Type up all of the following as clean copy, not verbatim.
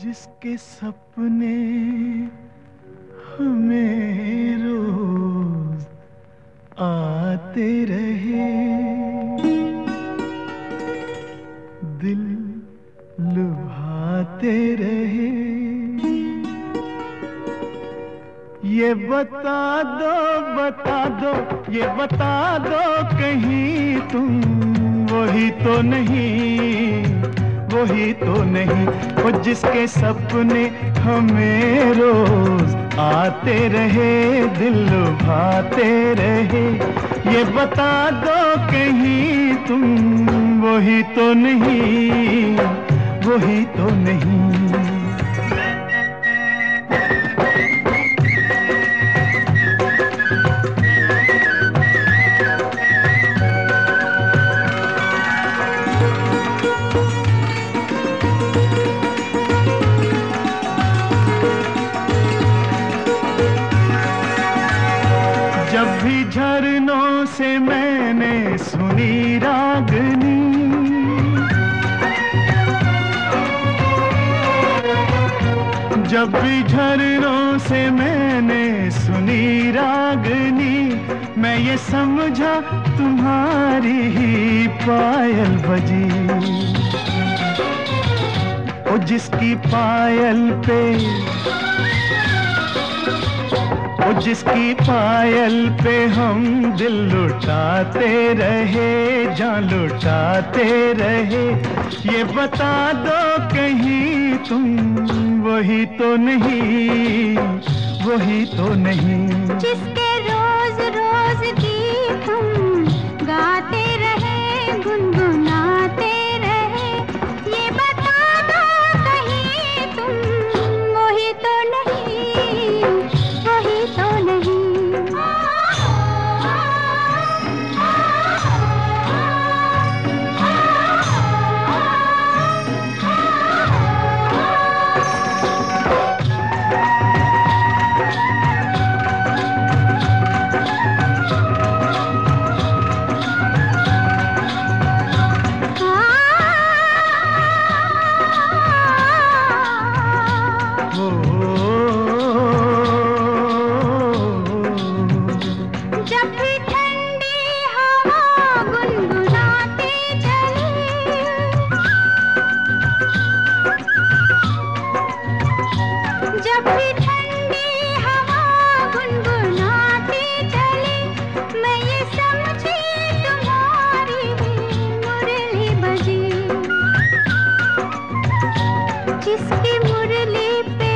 जिसके सपने हमें रोज आते रहे, दिल लुभाते रहे। ये बता दो, ये बता दो कहीं तुम वही तो नहीं, वही तो नहीं। वो जिसके सपने हमें रोज आते रहे, दिल लुभाते रहे। ये बता दो कहीं तुम वही तो नहीं, वही तो नहीं। जब भी झरनों से मैंने सुनी रागनी, जब भी झरनों से मैंने सुनी रागनी, मैं ये समझा तुम्हारी ही पायल बजी। ओ जिसकी पायल पे, ओ जिसकी पायल पे हम दिल लुटाते रहे, जान लुटाते रहे। ये बता दो कहीं तुम वही तो नहीं, वही तो नहीं। जिसके रोज रोज गीत हम गाते रहे, गुनगुनाते रहे। ये बता दो कहीं तुम वही तो नहीं, वही तो नहीं। जब भी ठंडी हवा गुनगुनाती चली, मैं ये समझी तुम्हारी मुरली बजी। जिसकी मुरली पे,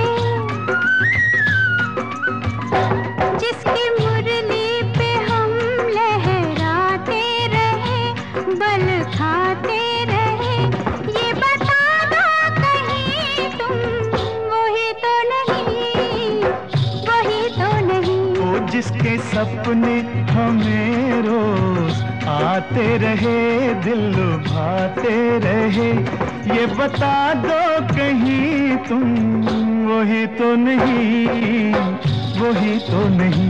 जिसकी मुरली पे हम लहराते रहे, बल खाते रहे। ये बता दो कहीं तुम वही तो नहीं, वही तो नहीं। वो जिसके सपने हमें रोज आते रहे, दिल लुभाते रहे। ये बता दो कहीं तुम वही तो नहीं, वही तो नहीं।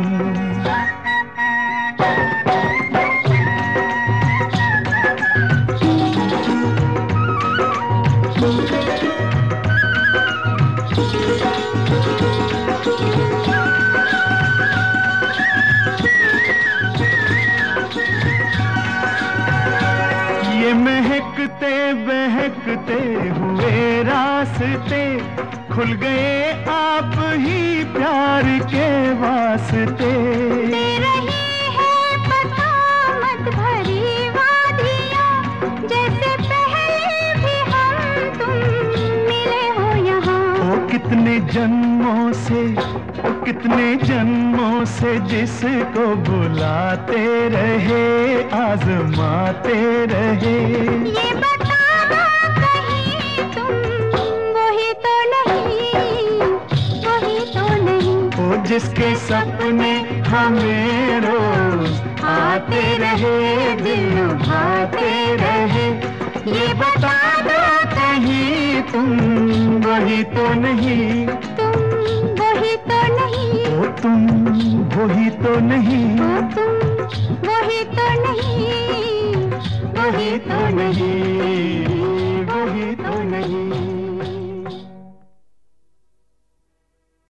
ये महकते बहकते हुए रास्ते खुल गए आप ही प्यार के वास्ते। दे रही है बसामत भरी वादियाँ, जैसे पहले भी हम तुम मिले हो यहाँ। ओ कितने जन्मों से, ओ कितने जन्मों से जिसको बुलाते रहे, आजमाते रहे। ये बता दो कहीं तुम वही तो नहीं, वही तो नहीं। ओ जिसके सपने हमें रोज आते रहे, दिल लुभाते रहे। ये बता दो कहीं तुम वही तो नहीं, तुम वही तो नहीं। ओ तुम वही तो नहीं, ओ तुम वही तो नहीं, वही तो नहीं।